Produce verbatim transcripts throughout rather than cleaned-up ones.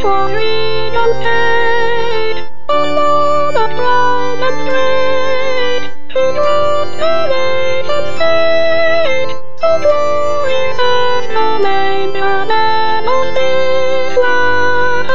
for freedom's sake, on law that proud and straight, to trust the nation's fate. So glorious as the name the man on this land.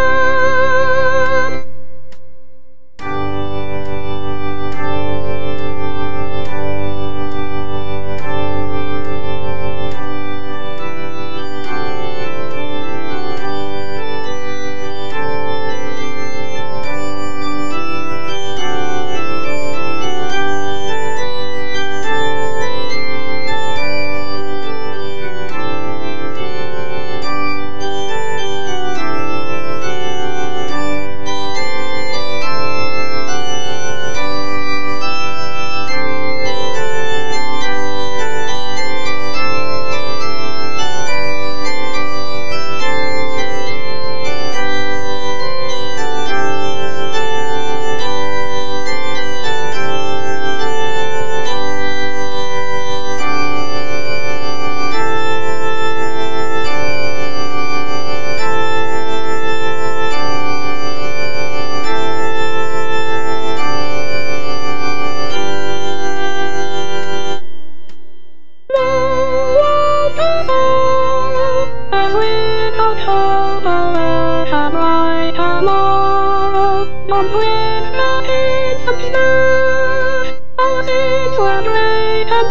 As we go to the land of bright tomorrow, don't quit the hits and snow. Our sins were great and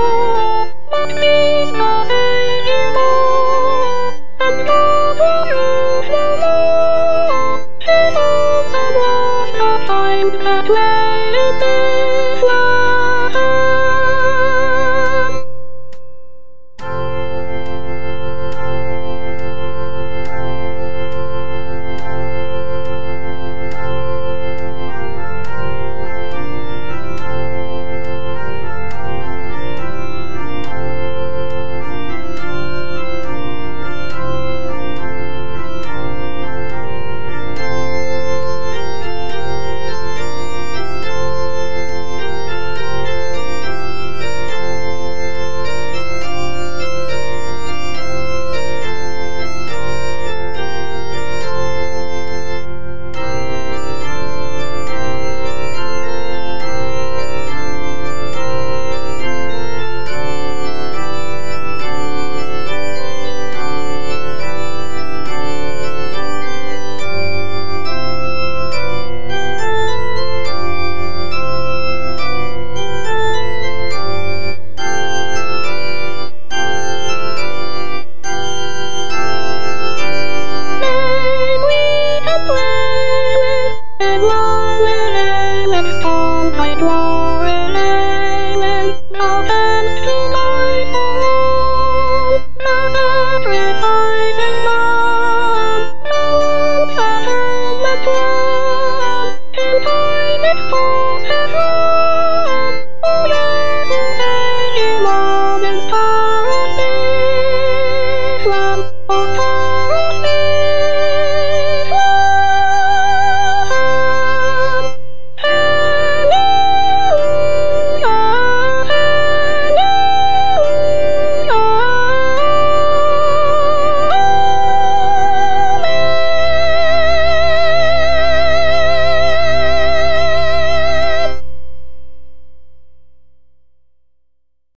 small, but peace does save you all, and God will